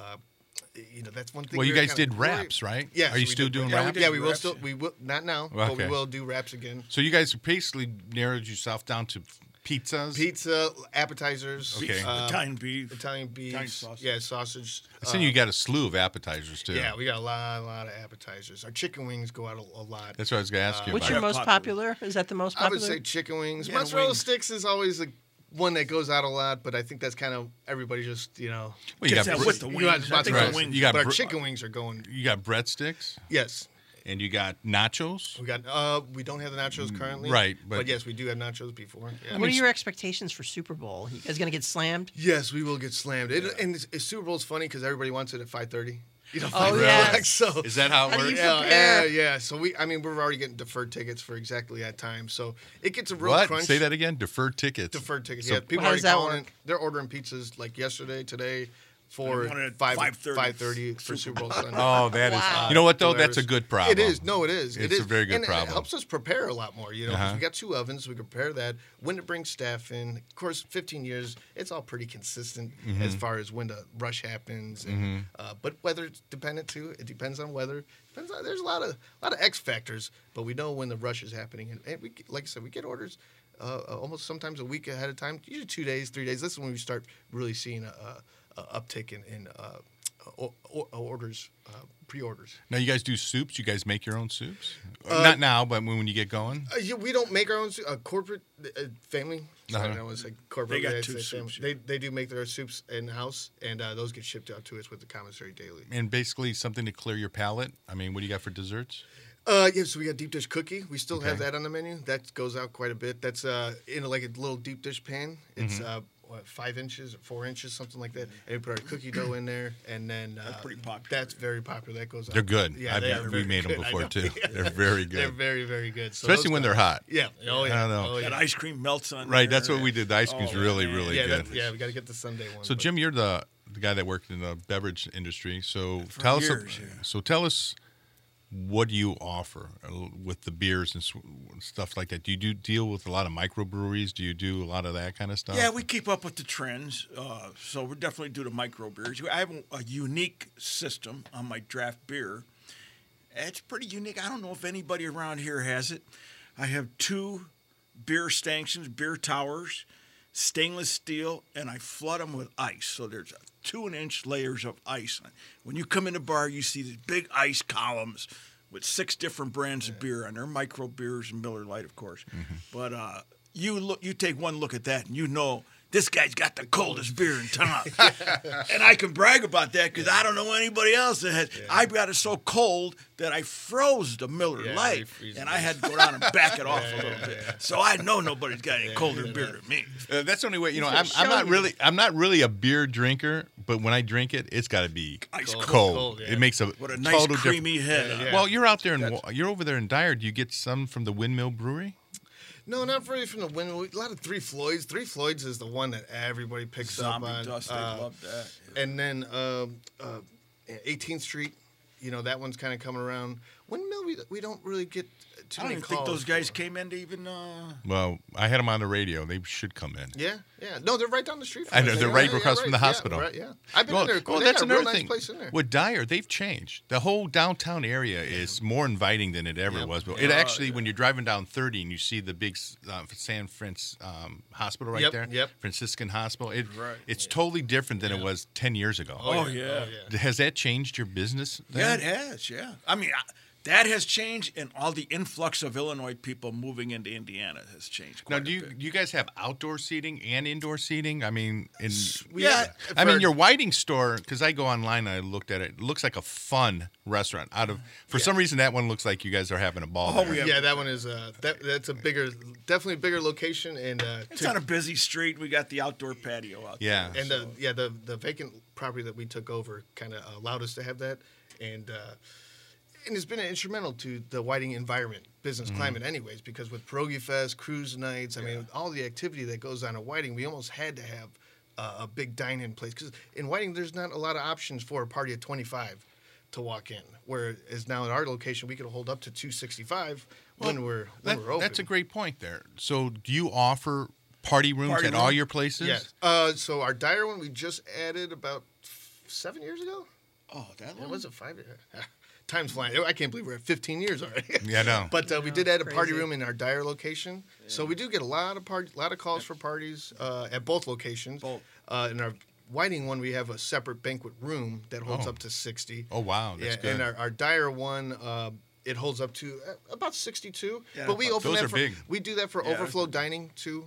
That's one thing. Well, you guys did wraps, right? Yeah. Are you still doing wraps? Yeah, we will still. We will not now, but we will do wraps again. So you guys basically narrowed yourself down to pizzas, pizza, appetizers, Italian beef, Italian sausage. Sausage. I think you got a slew of appetizers too. Yeah, we got a lot of appetizers. Our chicken wings go out a lot. That's what I was going to ask you. Which are most popular? Is that the most popular? I would say chicken wings. Mozzarella sticks is always one that goes out a lot, but I think that's kind of everybody just Well, you got with the wings. You got but our chicken wings are going. You got breadsticks. Yes. And you got nachos. We don't have the nachos currently. Right, but yes, we do have nachos before. Yeah. What are your expectations for Super Bowl? You guys gonna get slammed? Yes, we will get slammed. And Super Bowl's funny because everybody wants it at 5:30. Yes. So is that how it works? Yeah. So we're already getting deferred tickets for exactly that time. So it gets a real crunch. Say that again. Deferred tickets. Deferred tickets. So people are calling. They're ordering pizzas like yesterday, today. For 5:30 for Super Bowl Sunday. Oh, that is. You know what though? That's a good problem. It is. No, it is. It's a very good problem. It helps us prepare a lot more. Because we got 2 ovens, we can prepare that. When to bring staff in. Of course, 15 years, it's all pretty consistent as far as when the rush happens. And, but weather's dependent too. It depends on weather. There's a lot of X factors, but we know when the rush is happening. And we, like I said, we get orders almost sometimes a week ahead of time. Usually 2 days, 3 days. This is when we start really seeing uptick in orders, pre-orders. Now you guys do soups. You guys make your own soups? Not now, but when you get going. We don't make our own corporate family. I don't know, it's like corporate. They got 2 soups. They do make their soups in house, and those get shipped out to us with the commissary daily. And basically something to clear your palate. I mean, what do you got for desserts? So we got deep dish cookie. We still have that on the menu. That goes out quite a bit. That's in like a little deep dish pan. It's 5 inches or 4 inches, something like that. And we put our cookie dough in there, and then that's pretty popular. That's very popular. That goes out. They're good. Yeah, we made them before too. They're very good. They're very, very good. So especially when they're hot. Yeah. Oh yeah. I don't know. That ice cream melts on. Right. That's what we did. The ice cream's really good. We got to get the Sunday one. So Jim, you're the guy that worked in the beverage industry. So tell us. What do you offer with the beers and stuff like that? Do you deal with a lot of microbreweries? Do you do a lot of that kind of stuff? Yeah, we keep up with the trends. So we definitely do the microbrews. I have a unique system on my draft beer. It's pretty unique. I don't know if anybody around here has it. I have 2 beer stanchions, beer towers, stainless steel, and I flood them with ice. So there's 2-inch layers of ice. When you come in the bar, you see these big ice columns with 6 different brands of beer, and they're micro beers and Miller Lite, of course. But you take one look at that, and you know this guy's got the coldest beer in town. And I can brag about that because I don't know anybody else that has. I got it so cold that I froze the Miller Lite, and I had to go down and back it off a little bit. So I know nobody's got any colder beer than me. That's the only way. I'm not really a beer drinker, but when I drink it, it's got to be ice cold. It makes a nice creamy head. Well, you're out there and you're over there in Dyer. Do you get some from the Windmill Brewery? No, not really from the wind. A lot of Three Floyds. Three Floyds is the one that everybody picks Zombie up on. Dust, I love that. Yeah. And then 18th Street, that one's kind of coming around. Windmill, we don't really get too many calls. I don't think those guys came in to even... Well, I had them on the radio. They should come in. Yeah. No, they're right down the street from us. I know, they're right across from the hospital. Yeah. I've been in there. Well, that's another nice thing. Place in there. With Dyer, they've changed. The whole downtown area is more inviting than it ever was. But it actually, when you're driving down 30 and you see the big San Francisco hospital right there, Franciscan Hospital, it's totally different than it was 10 years ago. Oh, yeah. Has that changed your business? Yeah, it has, yeah. I mean... That has changed, and all the influx of Illinois people moving into Indiana has changed. Now, do you guys have outdoor seating and indoor seating? I mean, I mean, your Whiting store, because I go online and I looked at it. It looks like a fun restaurant. For some reason, that one looks like you guys are having a ball. Oh, yeah, that one is that's a definitely bigger location, and it's on a busy street. We got the outdoor patio out there. And the vacant property that we took over kind of allowed us to have that, and it's been instrumental to the Whiting environment, business climate anyways, because with Pierogi Fest, cruise nights, I mean, all the activity that goes on at Whiting, we almost had to have a big dine-in place. Because in Whiting, there's not a lot of options for a party of 25 to walk in, whereas now at our location, we could hold up to 265 when we're open. That's a great point there. So do you offer party rooms at all your places? Yes. So our Dyer one, we just added about 7 years ago. Oh, that long? Was it 5 years? Time's flying. I can't believe we're at 15 years already. Yeah, I know. But we did add a party room in our Dyer location, so we do get a lot of calls for parties at both locations. In our Whiting one, we have a separate banquet room that holds up to 60. Oh wow, that's good. And our Dyer one, it holds up to about 62. Yeah, but we open those that are for big. We do that for overflow dining too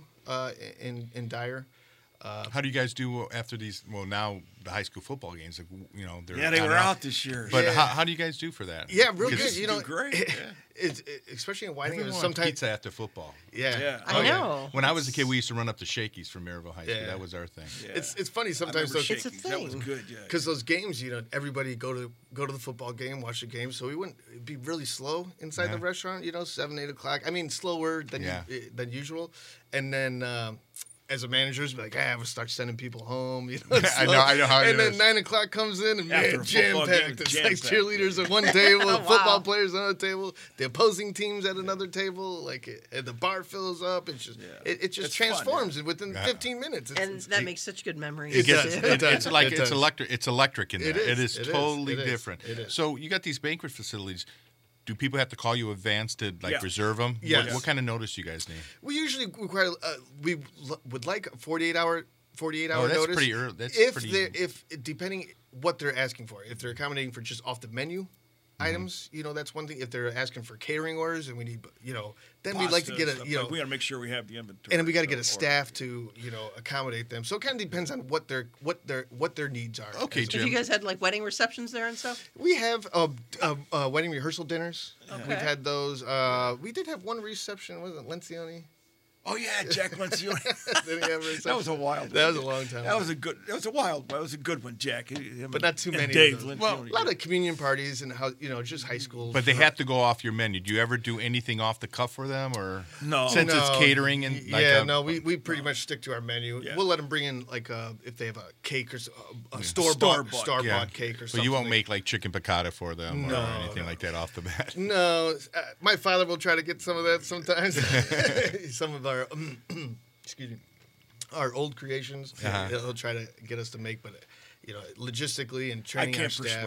in Dyer. How do you guys do after these? Well, now the high school football games, they were out this year. But how do you guys do for that? Yeah, real good. Great. Especially in Whiting, sometimes pizza after football. Yeah. I know. When I was a kid, we used to run up to Shakey's from Maryville High School. That was our thing. Yeah. It's funny sometimes. It's a thing. That was good. Yeah. Because those games, everybody go to the football game, watch the game. So it'd be really slow inside the restaurant. 7, 8 o'clock. I mean, slower than usual. And then. As a manager, be like, I would start sending people home. I know how it is. And then 9 o'clock comes in and jam packed. It's like cheerleaders at one table, football players on another table, the opposing teams at another table. And the bar fills up. It's just it just transforms within 15 minutes. And that makes such good memories. It's electric in there. It is totally different. It is. So you got these banquet facilities. Do people have to call you advance to reserve them? Yes. What kind of notice do you guys need? We usually require. We would like a 48-hour that's notice. Pretty early. If depending what they're asking for, if they're accommodating for just off the menu items, that's one thing. If they're asking for catering orders and we need, then we'd like to get we got to make sure we have the inventory. And then we got to get a staff to, accommodate them. So it kind of depends on what their needs are. Okay, Jim. Have you guys had wedding receptions there and stuff? We have wedding rehearsal dinners. Okay. We've had those. We did have one reception. Was it Lencioni? Oh yeah, Jack Lencioni. That was a wild one. That was a long time. That was a good one, Jack. But not too many. Dave Lencioni. Well, a lot of communion parties and just high school. But they have to go off your menu. Do you ever do anything off the cuff for them, or no? Since it's catering and we pretty much stick to our menu. Yeah. We'll let them bring in if they have a cake or a store bought cake or something. But you won't make chicken piccata for them or anything like that off the bat. No, my father will try to get some of that sometimes. Some of our excuse me, our old creations. He'll try to get us to make, but logistically and training our staff.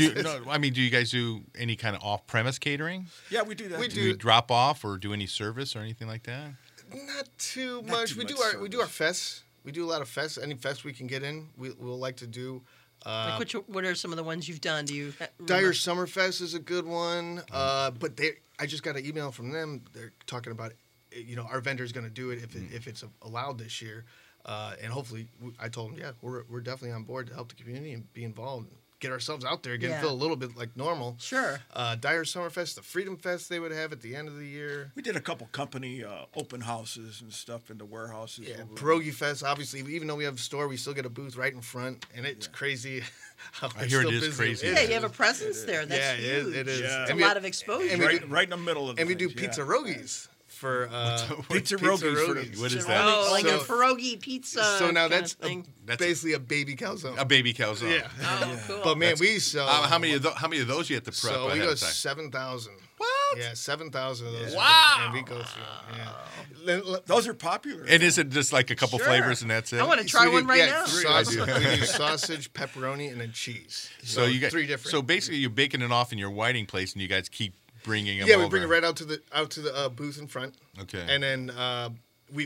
Do you guys do any kind of off-premise catering? Yeah, we do that. Do you drop off or do any service or anything like that? Not too much. We do our fests. We do a lot of fests. Any fest we can get in, we'll like to do. What are some of the ones you've done? Do you Dyer Summerfest is a good one. But I just got an email from them. They're talking about our vendor's going to do it if it's allowed this year, and hopefully I told them we're definitely on board to help the community and be involved, and get ourselves out there again, feel a little bit like normal. Sure. Dyer Summerfest, the Freedom Fest they would have at the end of the year. We did a couple company open houses and stuff in the warehouses. Yeah, Pierogi Fest. Obviously, even though we have a store, we still get a booth right in front, and it's crazy. I hear it is crazy. Yeah, you have a presence there. That's huge. It is. It's a lot of exposure. Right in the middle of the we do pizza rogies for Pizza-rogies. What is that? Oh, like a pierogi pizza. So now that's thing. basically a baby calzone. A baby calzone. Yeah. Oh, cool. But man, we sell. How many of those you have to prep? So we ahead go of time? 7,000. What? Yeah, 7,000 of those. Wow. And we go through. Yeah. Those are popular. And is it just like a couple Sure. flavors and that's it? I want to try So we one do- right yeah, now. Sausage, we do sausage, pepperoni, and then cheese. So you got 3 different. So basically, you're baking it off in your whiting place, and you guys keep bringing them. yeah, over. we bring it right out to the booth in front. Okay. And then we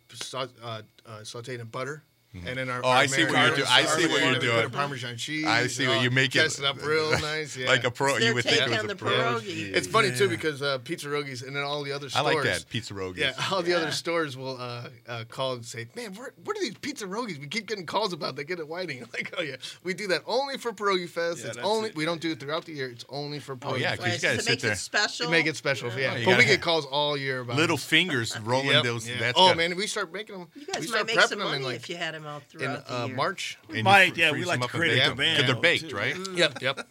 sauteed in butter. And then our I see what you're doing. I see what you're We doing. put Parmesan cheese. I see what you make it- Dress it up real nice. Yeah. Like a pro. Their You would think take it was on a the pro. pierogi. It's funny too because Pizza-rogies and then all the other I stores. like that pizza rogies. Yeah, all the other stores will call and say, "Man, what are these Pizza-rogies? We keep getting calls about. They get it Whiting." Like, oh yeah, we do that only for Pierogi Fest. Yeah, It's that's only it. We don't do it throughout the year. It's only for Pierogi yeah, Fest. 'cause you gotta It sit makes there. it special. To make it special, yeah. you But we gotta get have calls all year about Little it. fingers rolling Yep, those. yeah. That's Oh good. man, we start making them. You we guys start might make some prepping them money in like if you had them out in throughout the year. March. And Might, you yeah, we freeze like them to up and create a bake 'em. demand, 'Cause they're too. baked, right? Yep.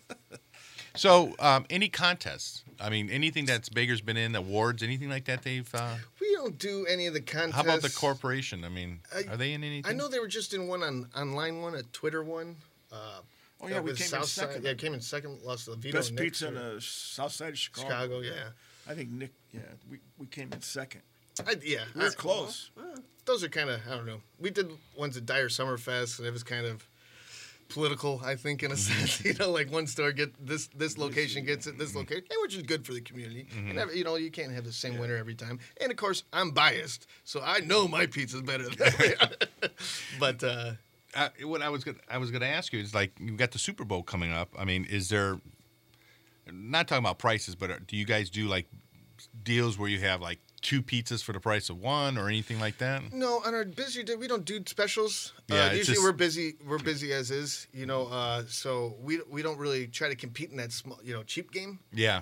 So, any contests? I mean, anything that's Baker's been in, awards, anything like that they've... We don't do any of the contests. How about the corporation? I mean, are they in anything? I know they were just in one online one, a Twitter one. Oh, yeah, we with came in Southside. second. Yeah, came in second. Lost to Vito. Best Nick pizza in for the south side of Chicago. Chicago. Yeah. I think Nick, we came in second. Yeah. We were close. Those are kind of, I don't know. We did ones at Dyer Summerfest, and it was kind of political, I think, in a sense. Like one store this location gets it, this location, which is good for the community. You can't have the same winner every time. And of course, I'm biased, so I know my pizza's better than But what I was gonna ask you is, like, you've got the Super Bowl coming up. I mean, is there, not talking about prices, but do you guys do like deals where you have like 2 pizzas for the price of 1 or anything like that? no, on our busy day, we don't do specials. Yeah, it's usually just- we're busy. We're busy as is. So we don't really try to compete in that small, cheap game. Yeah.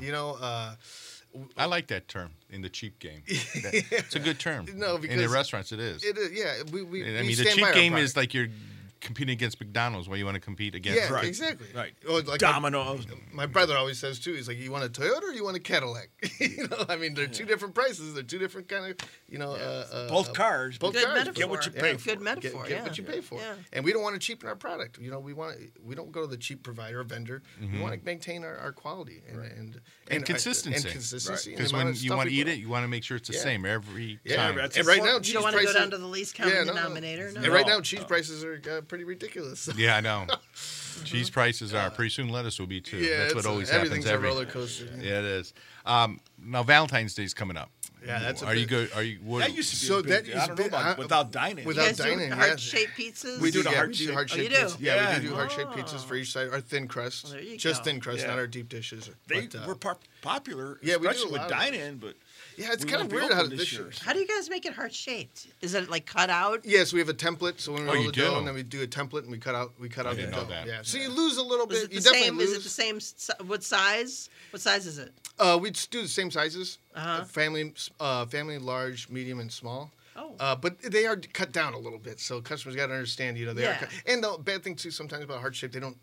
Uh, I like that term, in the cheap game. It's a good term. No, in the because restaurants it is. It is, yeah. We I we mean, the stand by cheap our game product. is like you're competing against McDonald's. Why you want to compete against? Yeah, Right. exactly. Right. Well, like Domino's. my brother always says too. He's like, "You want a Toyota or you want a Cadillac?" I mean, they're 2 different prices. They're 2 different kind of, Both cars. Both Good cars. metaphor. Get what you pay for. Good metaphor. Get what you pay for. Yeah. And we don't want to cheapen our product. We don't go to the cheap provider or vendor. We want to maintain our quality and consistency. And consistency. and Because the amount when of you stuff want to we eat put it, you want to make sure it's the Yeah. same every Yeah, time. that's and right now You cheese don't want to go prices. down to the least common denominator. No. And right No, now cheese prices are pretty ridiculous. Yeah, I know. Cheese prices are. Pretty soon lettuce will be too. Yeah, That's what it's always everything's happens. a roller coaster. Yeah, it is. Now Valentine's Day's coming up. Yeah, that's a Are you big- good? Are you? What, That used to be So a big that deal. used I don't to know be- about without dining. without You guys dining, do yeah. heart-shaped pizzas? We do the Yeah, heart we do shape. heart Oh, you shaped do? pizzas. Yeah, we do Yeah. heart shaped pizzas for each side. Our thin crust. Well, there you Just go. thin crust, Yeah. not our deep dishes. They But, were popular, Yeah, we do a especially with lot of dine-in, but yeah, it's we kind won't of be weird how open this year. How do you guys make it heart-shaped? Is it like cut out? Yes, we have a template. So when we roll you the dough, do? and then we do a template, and we cut out the didn't know dough. that. Yeah. So you lose a little Is bit. it You the definitely same? lose. Is it the same? What size? What size is it? We just do the same sizes. Uh-huh. Family, large, medium, and small. Oh. But they are cut down a little bit, so customers got to understand. They are. Yeah. And the bad thing too, sometimes about heart shape, they don't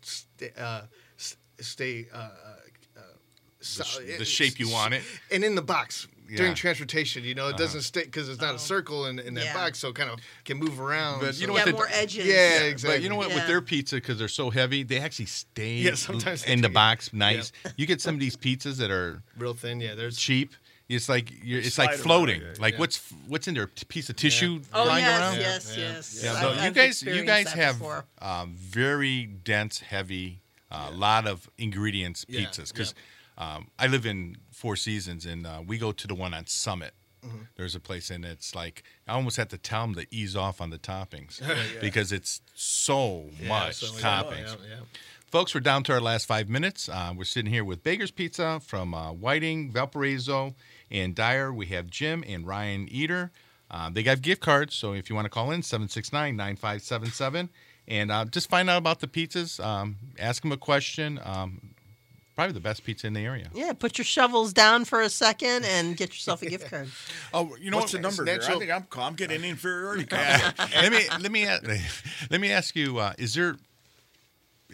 stay. the shape you want it. And in the box during Yeah. transportation, it doesn't stay because it's not a circle in that Yeah. box, so it kind of can move around. But so- you know Yeah, what? more edges. Yeah, exactly. But you know what? With Yeah. their pizza, because they're so heavy, they actually stay Yeah, sometimes they in the do. box nice. You get some of these pizzas that are real thin. Yeah, there's cheap. It's like it's slide like around, floating. yeah, Like yeah. what's in there? A piece of tissue Oh lying yes, around? yes, Yeah. yes. Yeah, I've- so I've you guys experienced that have before. very dense, heavy, lot of ingredients Yeah, pizzas. Because I live in Four Seasons, and we go to the one on Summit. There's a place, and it's like I almost have to tell them to ease off on the toppings because it's so much so, toppings. yeah. Folks, we're down to our last 5 minutes. We're sitting here with Baker's Pizza from Whiting, Valparaiso, and Dyer. We have Jim and Ryan Eater. They got gift cards, so if you want to call in, 769-9577. And just find out about the pizzas. Ask them a question. Probably the best pizza in the area. Yeah, put your shovels down for a second and get yourself a gift card. Oh, you know what's the number here? I natural- think I'm getting an inferiority complex. let me ask you: is there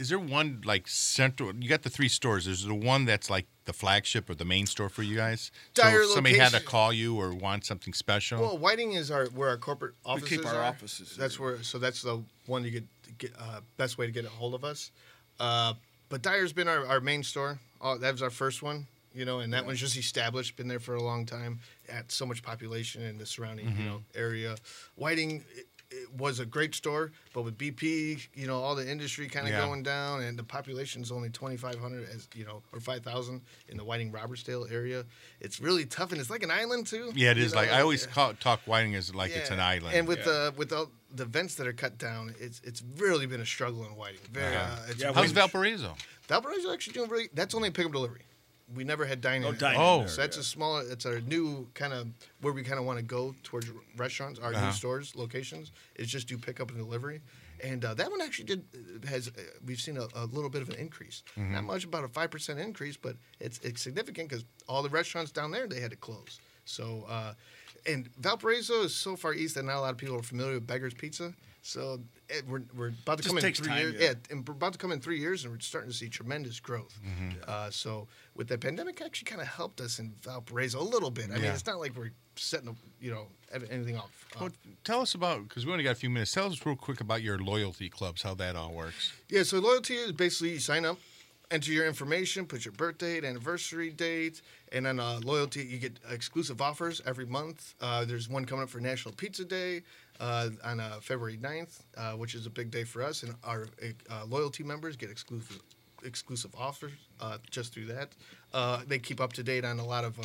Is there one like central? You got the 3 stores. Is there one that's like the flagship or the main store for you guys? Dyer so if somebody location. had to call you or want something special. Well, Whiting is where our corporate offices We keep our are. offices. That's where. So that's the one you get best way to get a hold of us. But Dyer's been our main store. That was our first one. And that one's just established, been there for a long time. Had so much population in the surrounding, area. Whiting it was a great store, but with BP, all the industry kind of going down, and the population's only 2,500, or 5,000 in the Whiting Robertsdale area. It's really tough, and it's like an island too. Yeah, it is. Like I always talk Whiting as like it's an island. And with the vents that are cut down, it's really been a struggle in Whiting. How's Valparaiso? Valparaiso actually doing really. That's only pickup delivery. We never had dining. Oh, so that's it's a new kind of where we kind of want to go towards restaurants, our new stores, locations. Is just do pickup and delivery, and that one actually we've seen a little bit of an increase. Not much, about a 5% increase, but it's significant because all the restaurants down there they had to close. So, and Valparaiso is so far east that not a lot of people are familiar with Beggar's Pizza. So we're about to come in 3 years. Yeah, and we're about to come in 3 years, and we're starting to see tremendous growth. So with the pandemic, actually kind of helped us in Valparaiso a little bit. I mean, it's not like we're setting anything off. Well, tell us about, because we only got a few minutes. Tell us real quick about your loyalty clubs, how that all works. Yeah, so loyalty is basically you sign up, enter your information, put your birth date, anniversary date, and then loyalty, you get exclusive offers every month. There's one coming up for National Pizza Day on February 9th, which is a big day for us. And our loyalty members get exclusive offers just through that. They keep up to date on a lot of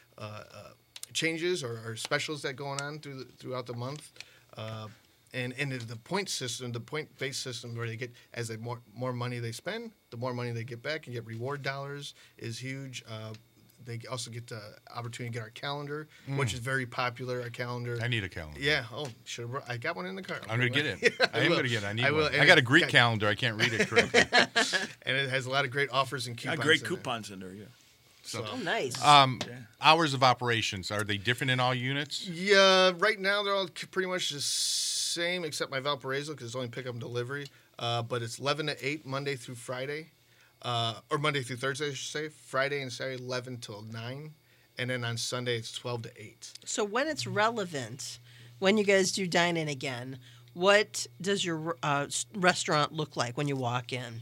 changes or specials that going on throughout the month. And the point system, the point-based system, where they get as they more money they spend, the more money they get back and get reward dollars is huge. They also get the opportunity to get our calendar, which is very popular. Our calendar. I need a calendar. Yeah. Oh, I got one in the car. I'm going to get it. I am going to get it. I need one. And I got a Greek calendar. I can't read it correctly. And it has a lot of great offers and coupons. Got great coupons in there, yeah. So, nice. Hours of operations, are they different in all units? Yeah. Right now, they're all pretty much the same, except my Valparaiso, because it's only pickup and delivery. But it's 11 to 8, Monday through Friday. Or Monday through Thursday, I should say. Friday and Saturday, 11 till 9. And then on Sunday, it's 12 to 8. So when it's relevant, when you guys do dine-in again, what does your restaurant look like when you walk in?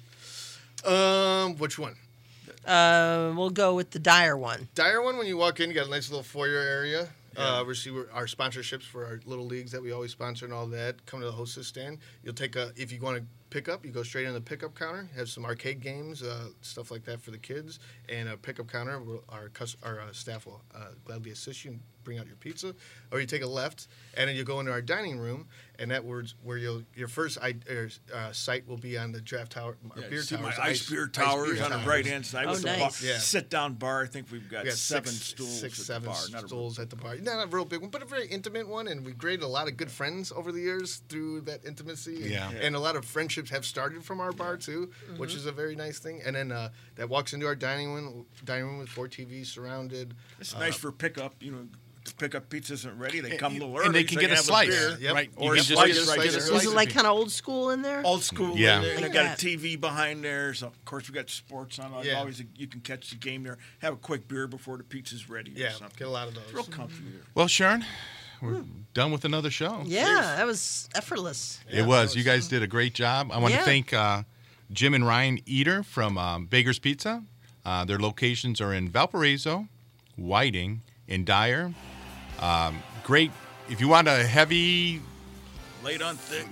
Which one? We'll go with the Dyer one. Dyer one, when you walk in, you got a nice little foyer area. We see our sponsorships for our little leagues that we always sponsor and all that. Come to the hostess stand. You'll take if you want to pick up, you go straight in the pickup counter. Have some arcade games, stuff like that for the kids, and a pickup counter where our staff will gladly assist you and bring out your pizza. Or you take a left, and then you go into our dining room, and that where your first site will be on the draft tower, beer see towers. My ice beer towers on the right-hand side. Oh, with nice. The sit-down bar. I think we've got 7 stools six, at seven the bar. Not stools at the bar. Not a real big one, but a very intimate one. And we created a lot of good friends over the years through that intimacy. And a lot of friendships have started from our bar too, which is a very nice thing. And then that walks into our dining room with 4 TVs surrounded. It's nice for pickup. The pickup pizza isn't ready. They come a little early. And they can get a slice, right? Or you a can slice just right get a there. slice. Is it like kind of old school in there? Old school. Yeah. In there. And they Like got that. a TV behind there. So of course we got sports on. Always you can catch the game there. Have a quick beer before the pizza's ready. Yeah, or something. get a lot of those. It's real comfy there. Well, Sharon, we're done with another show. Yeah, that was effortless. It was. You guys did a great job. I want to thank Jim and Ryan Eater from Baker's Pizza. Their locations are in Valparaiso, Whiting, and Dyer. Great. If you want a heavy, Laid on thick.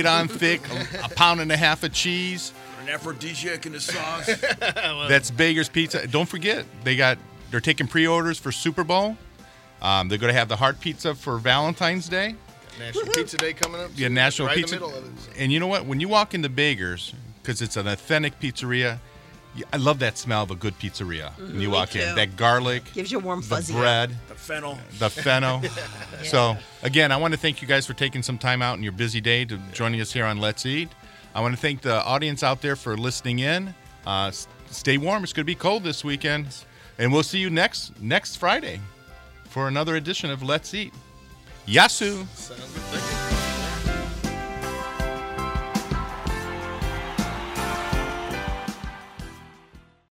a pound and a half of cheese, An aphrodisiac in the sauce. that's Baker's Pizza. Don't forget, they're taking pre-orders for Super Bowl. They're going to have the heart pizza for Valentine's Day. National Pizza Day coming up. Yeah, National right Pizza. In the middle of it. And you know what? When you walk into Baker's, because it's an authentic pizzeria, I love that smell of a good pizzeria when you walk in. too. That garlic, Gives you a warm the fuzzy. bread, The fennel. the fennel. So, again, I want to thank you guys for taking some time out in your busy day to joining us here on Let's Eat. I want to thank the audience out there for listening in. Stay warm. It's going to be cold this weekend. And we'll see you next Friday for another edition of Let's Eat. Yasu. Sounds good.